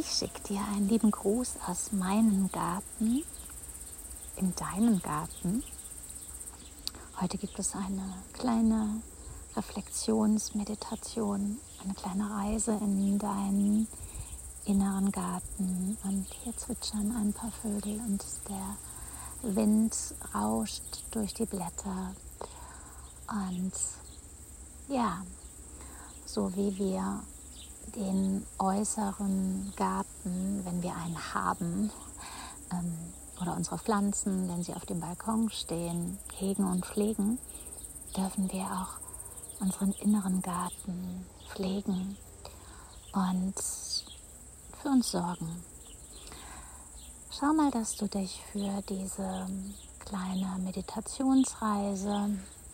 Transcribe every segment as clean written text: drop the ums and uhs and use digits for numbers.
Ich schicke dir einen lieben Gruß aus meinem Garten, in deinen Garten. Heute gibt es eine kleine Reflexionsmeditation, eine kleine Reise in deinen inneren Garten. Und hier zwitschern ein paar Vögel und der Wind rauscht durch die Blätter. Und ja, so wie wir den äußeren Garten, wenn wir einen haben, oder unsere Pflanzen, wenn sie auf dem Balkon stehen, hegen und pflegen, dürfen wir auch unseren inneren Garten pflegen und für uns sorgen. Schau mal, dass du dich für diese kleine Meditationsreise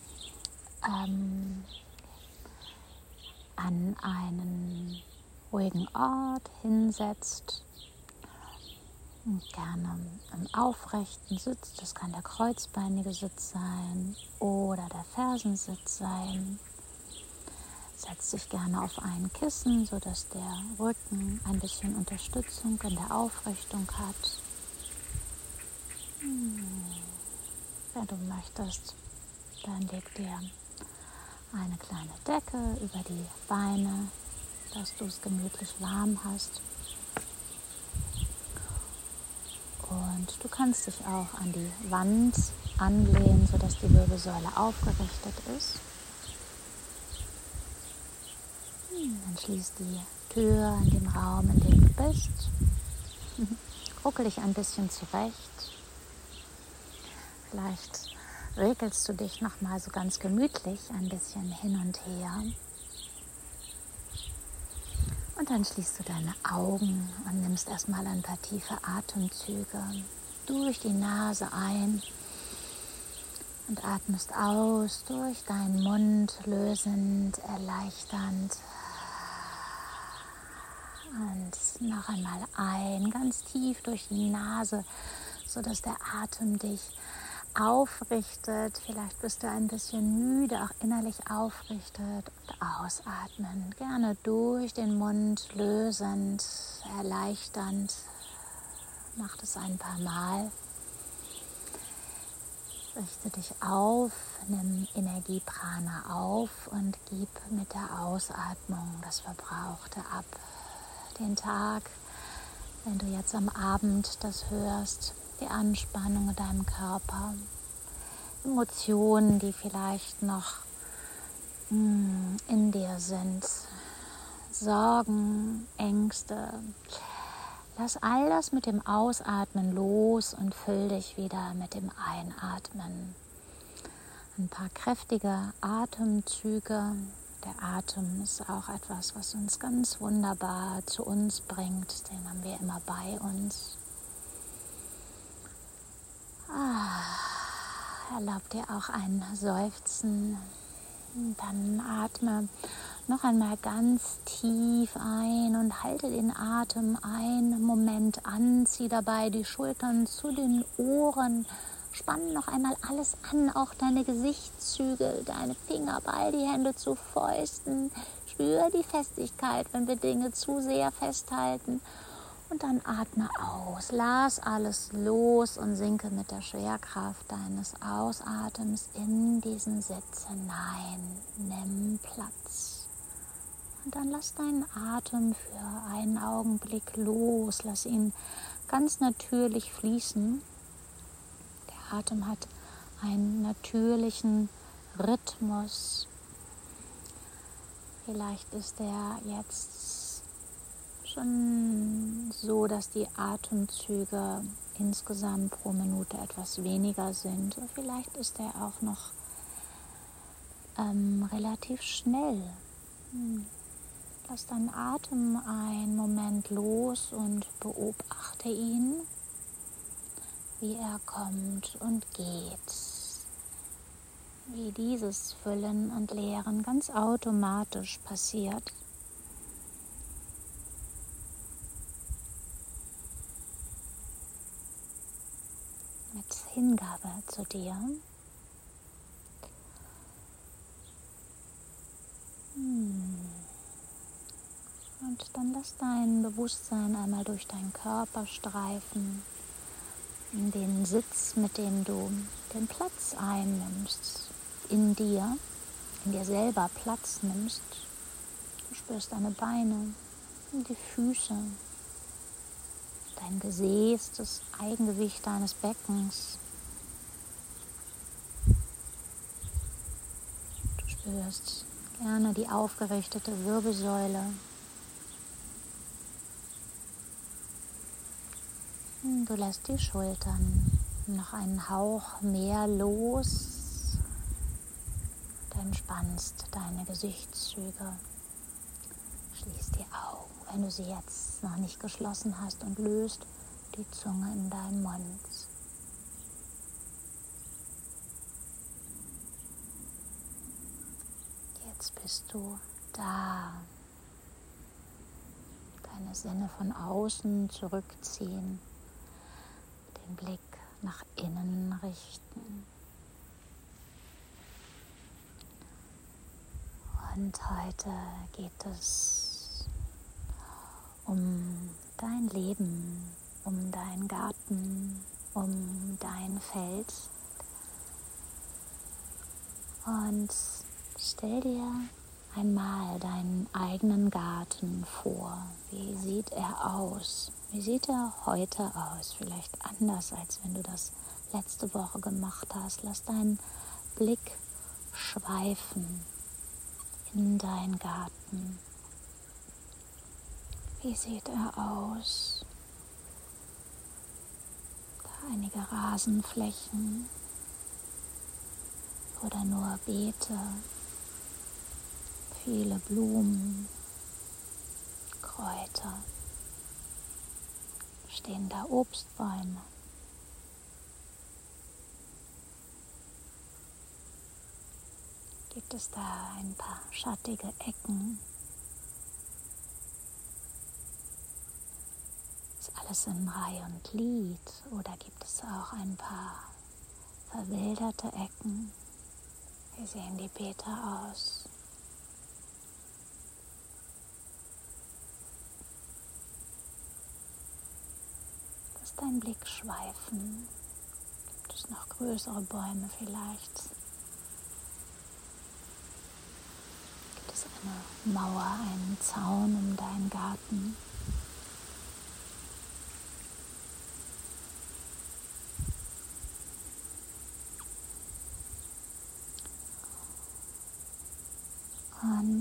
an einen ruhigen Ort hinsetzt und gerne im aufrechten Sitz, das kann der kreuzbeinige Sitz sein oder der Fersensitz sein. Setz dich gerne auf ein Kissen, sodass der Rücken ein bisschen Unterstützung in der Aufrichtung hat. Wenn du möchtest, dann leg dir eine kleine Decke über die Beine, dass du es gemütlich warm hast. Und du kannst dich auch an die Wand anlehnen, sodass die Wirbelsäule aufgerichtet ist. Dann schließ die Tür in dem Raum, in dem du bist. Ruckel dich ein bisschen zurecht. Vielleicht regelst du dich nochmal so ganz gemütlich ein bisschen hin und her. Und dann schließt du deine Augen und nimmst erstmal ein paar tiefe Atemzüge durch die Nase ein und atmest aus durch deinen Mund, lösend, erleichternd. Und noch einmal ein, ganz tief durch die Nase, sodass der Atem dich aufrichtet. Vielleicht bist du ein bisschen müde, auch innerlich aufrichtet. Und ausatmen, gerne durch den Mund, lösend, erleichternd. Mach das ein paar Mal. Richte dich auf, nimm Energieprana auf und gib mit der Ausatmung das Verbrauchte ab. Den Tag, wenn du jetzt am Abend das hörst, die Anspannung in deinem Körper, Emotionen, die vielleicht noch in dir sind, Sorgen, Ängste. Lass all das mit dem Ausatmen los und füll dich wieder mit dem Einatmen. Ein paar kräftige Atemzüge. Der Atem ist auch etwas, was uns ganz wunderbar zu uns bringt. Den haben wir immer bei uns. Erlaub dir auch ein Seufzen. Dann atme noch einmal ganz tief ein und halte den Atem einen Moment an. Zieh dabei die Schultern zu den Ohren. Spann noch einmal alles an, auch deine Gesichtszüge, deine Finger, ball die Hände zu Fäusten. Spür die Festigkeit, wenn wir Dinge zu sehr festhalten. Und dann atme aus, lass alles los und sinke mit der Schwerkraft deines Ausatems in diesen Sitz hinein. Nimm Platz. Und dann lass deinen Atem für einen Augenblick los. Lass ihn ganz natürlich fließen. Der Atem hat einen natürlichen Rhythmus. Vielleicht ist er jetzt schon so, dass die Atemzüge insgesamt pro Minute etwas weniger sind. Und vielleicht ist er auch noch relativ schnell. Lass deinen Atem einen Moment los und beobachte ihn, wie er kommt und geht. Wie dieses Füllen und Leeren ganz automatisch passiert. Mit Hingabe zu dir. Und dann Lass dein Bewusstsein einmal durch deinen Körper streifen, in den Sitz, mit dem du den Platz einnimmst, in dir selber Platz nimmst. Du spürst deine Beine, die Füße, dein Gesäß, das Eigengewicht deines Beckens. Du spürst gerne die aufgerichtete Wirbelsäule. Du lässt die Schultern noch einen Hauch mehr los. Du entspannst deine Gesichtszüge. Schließ die Augen, wenn du sie jetzt noch nicht geschlossen hast, und löst die Zunge in deinen Mund. Jetzt bist du da. Deine Sinne von außen zurückziehen. Den Blick nach innen richten. Und heute geht es um dein Leben, um deinen Garten, um dein Feld. Und stell dir einmal deinen eigenen Garten vor. Wie sieht er aus? Wie sieht er heute aus? Vielleicht anders, als wenn du das letzte Woche gemacht hast. Lass deinen Blick schweifen in deinen Garten. Wie sieht er aus? Da einige Rasenflächen oder nur Beete, viele Blumen, Kräuter. Stehen da Obstbäume? Gibt es da ein paar schattige Ecken? Ist alles in Reihe und Glied? Oder gibt es auch ein paar verwilderte Ecken? Wie sehen die Beete aus? Lass deinen Blick schweifen. Gibt es noch größere Bäume vielleicht? Gibt es eine Mauer, einen Zaun um deinen Garten? Und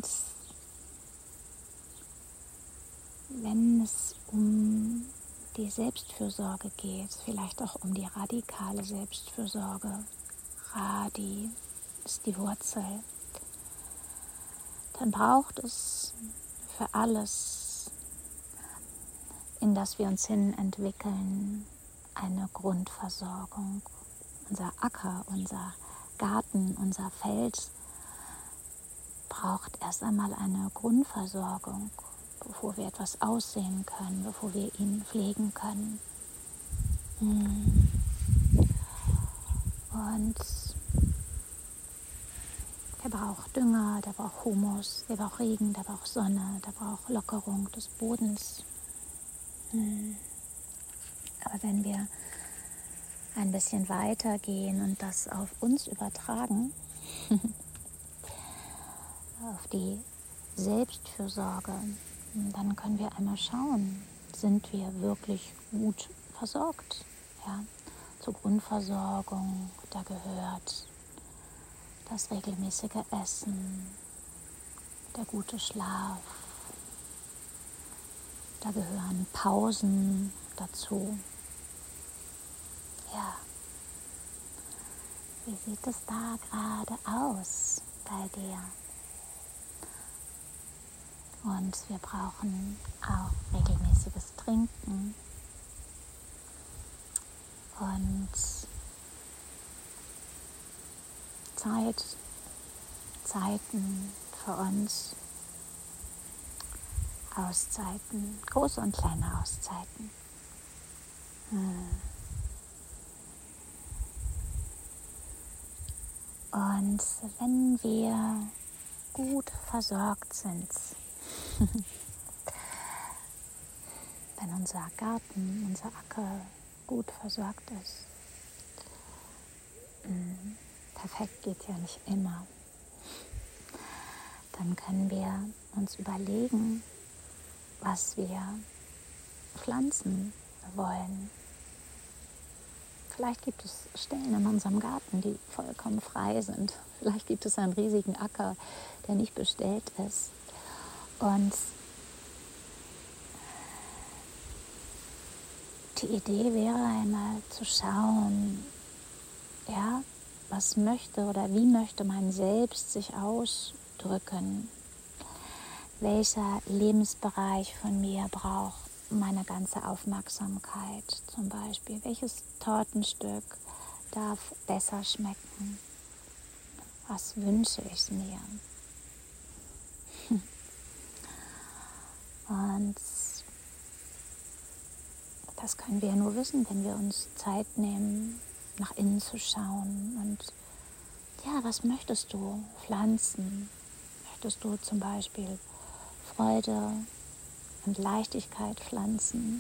wenn es um die Selbstfürsorge geht, vielleicht auch um die radikale Selbstfürsorge, Radi ist die Wurzel, dann braucht es für alles, in das wir uns hin entwickeln, eine Grundversorgung. Unser Acker, unser Garten, unser Feld braucht erst einmal eine Grundversorgung, bevor wir etwas aussehen können, bevor wir ihn pflegen können. Und der braucht Dünger, der braucht Humus, der braucht Regen, der braucht Sonne, der braucht Lockerung des Bodens. Aber wenn wir ein bisschen weiter gehen und das auf uns übertragen, auf die Selbstfürsorge, dann können wir einmal schauen, sind wir wirklich gut versorgt? Ja? Zur Grundversorgung, da gehört das regelmäßige Essen, der gute Schlaf, da gehören Pausen dazu. Ja, wie sieht es da gerade aus bei dir? Und wir brauchen auch regelmäßiges Trinken und Zeiten für uns, Auszeiten, große und kleine Auszeiten. Und wenn wir gut versorgt sind, wenn unser Garten, unser Acker gut versorgt ist. Perfekt geht ja nicht immer. Dann können wir uns überlegen, was wir pflanzen wollen. Vielleicht gibt es Stellen in unserem Garten, die vollkommen frei sind. Vielleicht gibt es einen riesigen Acker, der nicht bestellt ist. Und die Idee wäre einmal zu schauen, ja, was möchte oder wie möchte mein Selbst sich ausdrücken? Welcher Lebensbereich von mir braucht meine ganze Aufmerksamkeit zum Beispiel? Welches Tortenstück darf besser schmecken? Was wünsche ich mir? Und das können wir nur wissen, wenn wir uns Zeit nehmen, nach innen zu schauen. Und ja, was möchtest du pflanzen? Möchtest du zum Beispiel Freude und Leichtigkeit pflanzen?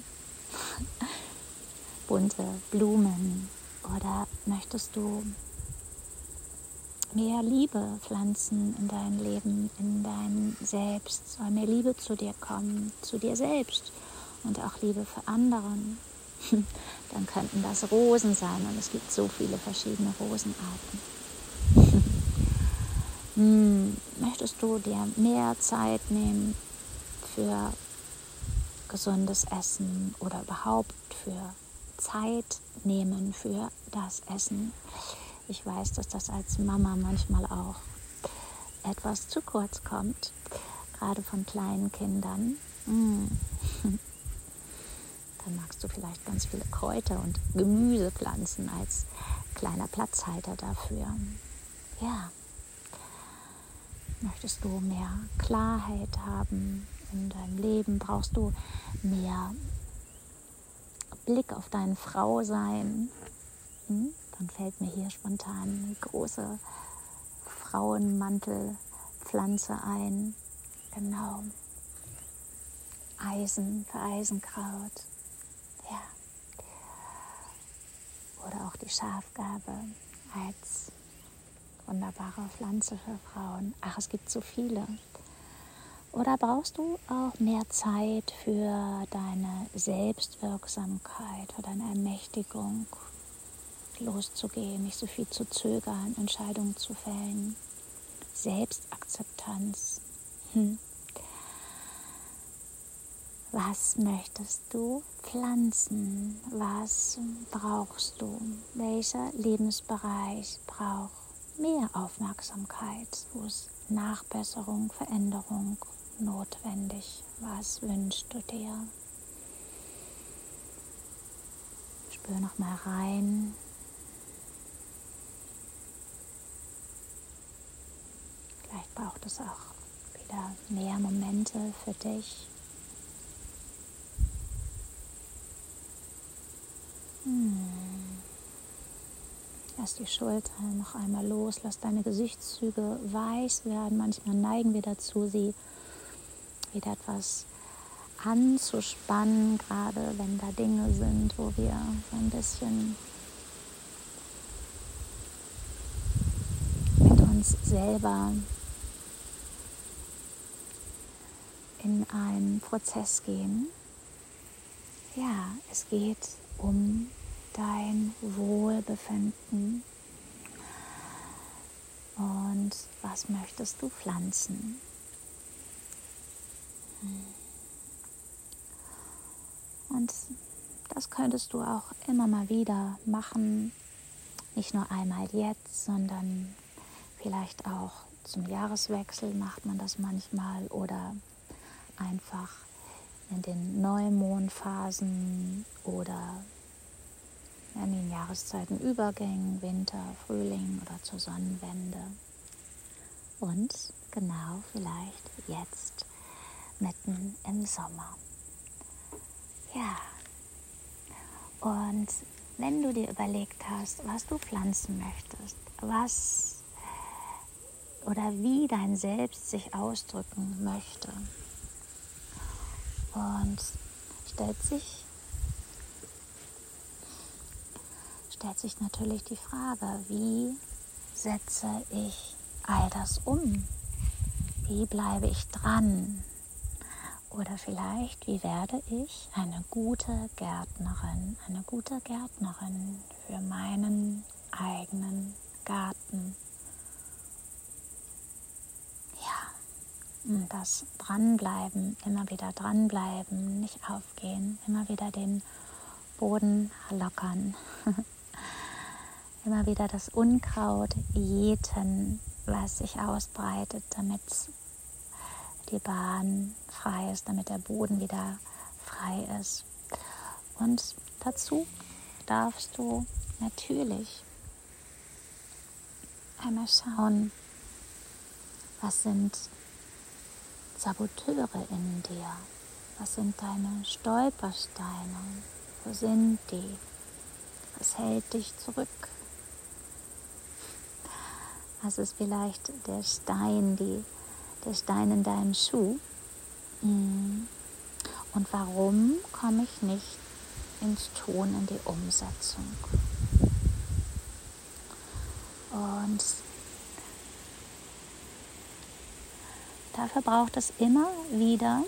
Bunte Blumen? Oder möchtest du mehr Liebe pflanzen in dein Leben, in dein Selbst? Soll mehr Liebe zu dir kommen, zu dir selbst und auch Liebe für anderen? Dann könnten das Rosen sein und es gibt so viele verschiedene Rosenarten. Möchtest du dir mehr Zeit nehmen für gesundes Essen oder überhaupt für Zeit nehmen für das Essen? Ich weiß, dass das als Mama manchmal auch etwas zu kurz kommt, gerade von kleinen Kindern. Dann magst du vielleicht ganz viele Kräuter und Gemüse pflanzen als kleiner Platzhalter dafür. Ja. Möchtest du mehr Klarheit haben in deinem Leben? Brauchst du mehr Blick auf dein Frausein? Dann fällt mir hier spontan eine große Frauenmantelpflanze ein. Genau. Eisen für Eisenkraut. Ja. Oder auch die Schafgarbe als wunderbare Pflanze für Frauen. Ach, es gibt so viele. Oder brauchst du auch mehr Zeit für deine Selbstwirksamkeit, für deine Ermächtigung, loszugehen, nicht so viel zu zögern, Entscheidungen zu fällen, Selbstakzeptanz. Was möchtest du pflanzen? Was brauchst du? Welcher Lebensbereich braucht mehr Aufmerksamkeit? Wo ist Nachbesserung, Veränderung notwendig? Was wünschst du dir? Spür noch mal rein. Vielleicht braucht es auch wieder mehr Momente für dich. Lass die Schultern noch einmal los, lass deine Gesichtszüge weich werden. Manchmal neigen wir dazu, sie wieder etwas anzuspannen, gerade wenn da Dinge sind, wo wir so ein bisschen mit uns selber in einen Prozess gehen. Ja, es geht um dein Wohlbefinden. Und was möchtest du pflanzen? Und das könntest du auch immer mal wieder machen. Nicht nur einmal jetzt, sondern vielleicht auch zum Jahreswechsel macht man das manchmal oder einfach in den Neumondphasen oder in den Jahreszeitenübergängen, Winter, Frühling oder zur Sonnenwende. Und genau vielleicht jetzt mitten im Sommer. Ja, und wenn du dir überlegt hast, was du pflanzen möchtest, was oder wie dein Selbst sich ausdrücken möchte. Und ich stellt sich natürlich die Frage, wie setze ich all das um? Wie bleibe ich dran? Oder vielleicht, wie werde ich eine gute Gärtnerin für meinen eigenen Garten? Ja, und das Dranbleiben, immer wieder dranbleiben, nicht aufgehen, immer wieder den Boden lockern, immer wieder das Unkraut jäten, was sich ausbreitet, damit die Bahn frei ist, damit der Boden wieder frei ist. Und dazu darfst du natürlich einmal schauen, was sind Saboteure in dir? Was sind deine Stolpersteine? Wo sind die? Was hält dich zurück? Was ist vielleicht der Stein in deinem Schuh? Und warum komme ich nicht ins Tun, in die Umsetzung? Und dafür braucht es immer wieder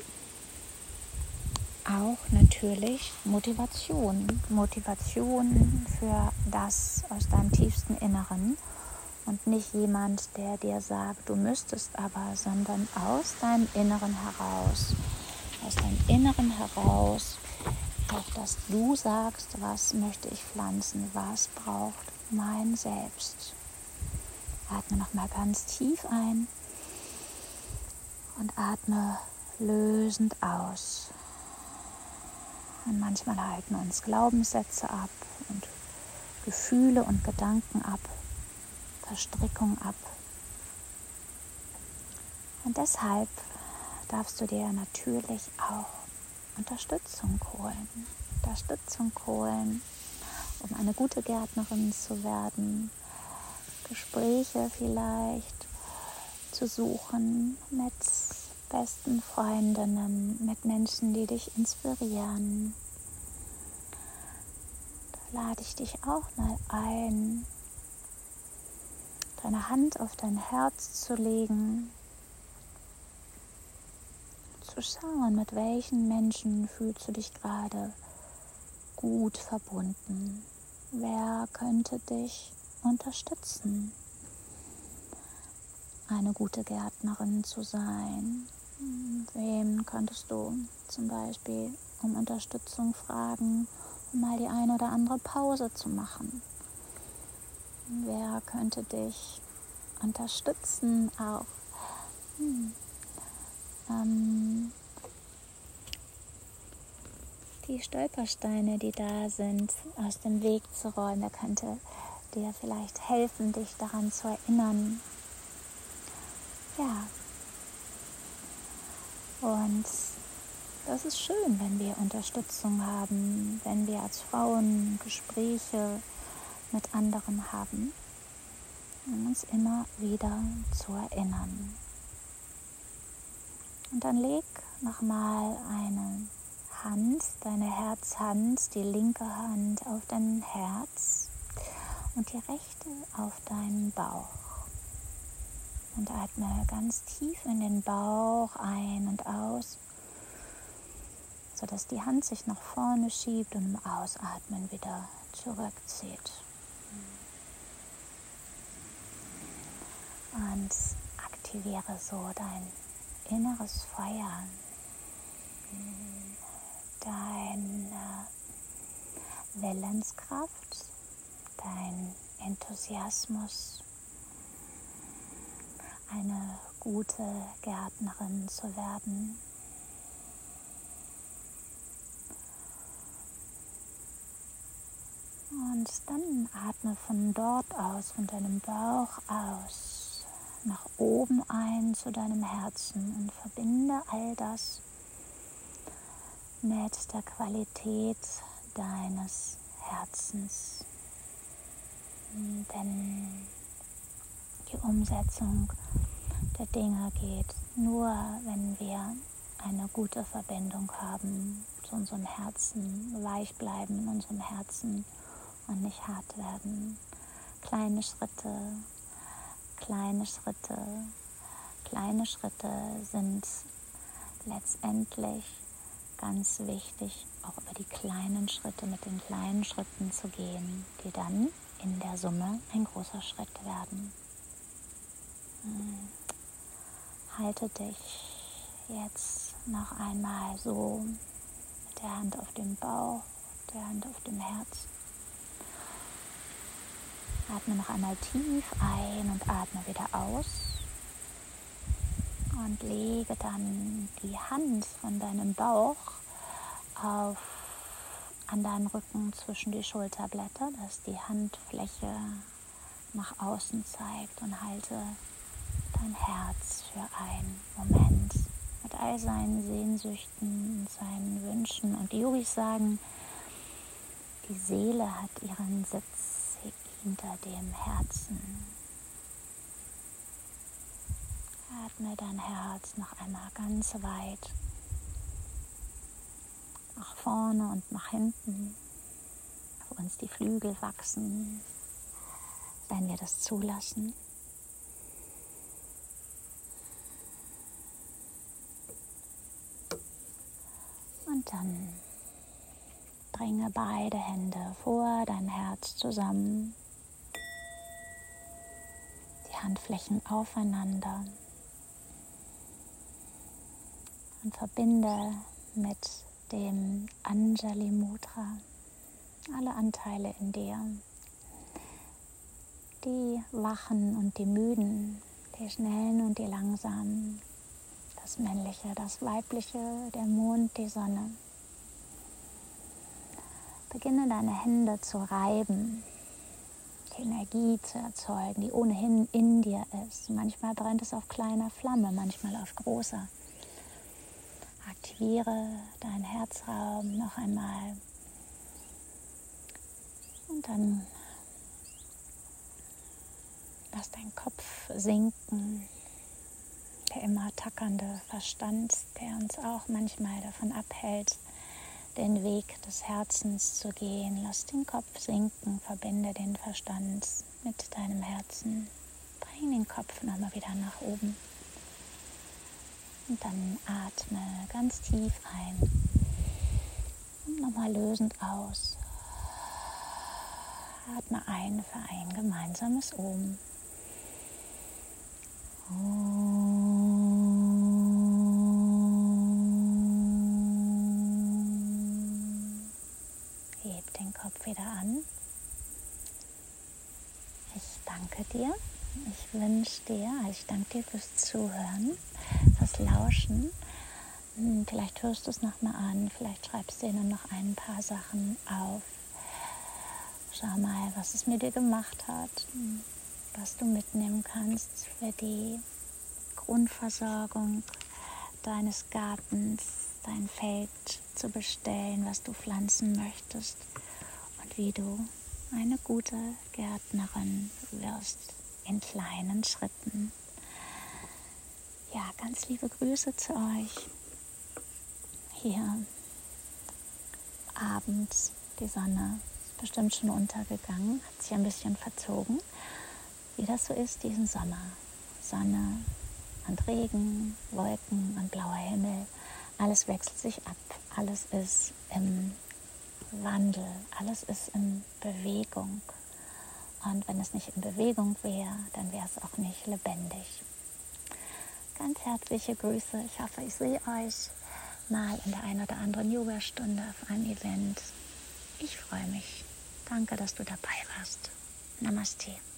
auch natürlich Motivation. Motivation für das aus deinem tiefsten Inneren. Und nicht jemand, der dir sagt, du müsstest aber, sondern aus deinem Inneren heraus. Aus deinem Inneren heraus, auf das du sagst, was möchte ich pflanzen, was braucht mein Selbst. Atme nochmal ganz tief ein und atme lösend aus. Und manchmal halten uns Glaubenssätze ab und Gefühle und Gedanken ab. Verstrickung ab. Und deshalb darfst du dir natürlich auch Unterstützung holen, um eine gute Gärtnerin zu werden. Gespräche vielleicht zu suchen mit besten Freundinnen, mit Menschen, die dich inspirieren. Da lade ich dich auch mal ein, deine Hand auf dein Herz zu legen, zu schauen, mit welchen Menschen fühlst du dich gerade gut verbunden. Wer könnte dich unterstützen, eine gute Gärtnerin zu sein? Wen könntest du zum Beispiel um Unterstützung fragen, um mal die eine oder andere Pause zu machen? Wer könnte dich unterstützen, auch die Stolpersteine, die da sind, aus dem Weg zu räumen? Wer könnte dir vielleicht helfen, dich daran zu erinnern? Ja. Und das ist schön, wenn wir Unterstützung haben, wenn wir als Frauen Gespräche mit anderen haben, um uns immer wieder zu erinnern. Und dann leg nochmal eine Hand, deine Herzhand, die linke Hand auf dein Herz und die rechte auf deinen Bauch. Und atme ganz tief in den Bauch ein und aus, sodass die Hand sich nach vorne schiebt und im Ausatmen wieder zurückzieht. Und aktiviere so dein inneres Feuer, deine Willenskraft, dein Enthusiasmus, eine gute Gärtnerin zu werden. Und dann atme von dort aus, von deinem Bauch aus, nach oben ein zu deinem Herzen und verbinde all das mit der Qualität deines Herzens. Denn die Umsetzung der Dinge geht nur, wenn wir eine gute Verbindung haben zu unserem Herzen, weich bleiben in unserem Herzen und nicht hart werden. Kleine Schritte, kleine Schritte, kleine Schritte sind letztendlich ganz wichtig, auch über die kleinen Schritte, mit den kleinen Schritten zu gehen, die dann in der Summe ein großer Schritt werden. Halte dich jetzt noch einmal so mit der Hand auf dem Bauch, der Hand auf dem Herz. Atme noch einmal tief ein und atme wieder aus. Und lege dann die Hand von deinem Bauch an deinen Rücken zwischen die Schulterblätter, dass die Handfläche nach außen zeigt, und halte dein Herz für einen Moment mit all seinen Sehnsüchten und seinen Wünschen. Und die Yogis sagen, die Seele hat ihren Sitz hinter dem Herzen. Atme dein Herz noch einmal ganz weit nach vorne und nach hinten, wo uns die Flügel wachsen, wenn wir das zulassen. Und dann bringe beide Hände vor dein Herz zusammen, die Handflächen aufeinander, und verbinde mit dem Anjali Mudra alle Anteile in dir, die Wachen und die Müden, die Schnellen und die Langsamen, das Männliche, das Weibliche, der Mond, die Sonne. Beginne deine Hände zu reiben, die Energie zu erzeugen, die ohnehin in dir ist. Manchmal brennt es auf kleiner Flamme, manchmal auf großer. Aktiviere deinen Herzraum noch einmal und dann lass deinen Kopf sinken. Der immer tackernde Verstand, der uns auch manchmal davon abhält, den Weg des Herzens zu gehen. Lass den Kopf sinken, verbinde den Verstand mit deinem Herzen. Bring den Kopf nochmal wieder nach oben. Und dann atme ganz tief ein und nochmal lösend aus. Atme ein für ein gemeinsames Om. Heb den Kopf wieder an. Ich danke dir. Ich danke dir fürs Zuhören, fürs Lauschen. Vielleicht hörst du es nochmal an, vielleicht schreibst du dir noch ein paar Sachen auf. Schau mal, was es mit dir gemacht hat, was du mitnehmen kannst für die Grundversorgung deines Gartens, dein Feld zu bestellen, was du pflanzen möchtest und wie du eine gute Gärtnerin wirst in kleinen Schritten. Ja, ganz liebe Grüße zu euch. Hier abends, die Sonne ist bestimmt schon untergegangen, hat sich ein bisschen verzogen, wie das so ist diesen Sommer. Sonne und Regen, Wolken und blauer Himmel, alles wechselt sich ab, alles ist im Wandel, alles ist in Bewegung. Und wenn es nicht in Bewegung wäre, dann wäre es auch nicht lebendig. Ganz herzliche Grüße. Ich hoffe, ich sehe euch mal in der einen oder anderen Yoga-Stunde auf einem Event. Ich freue mich. Danke, dass du dabei warst. Namaste.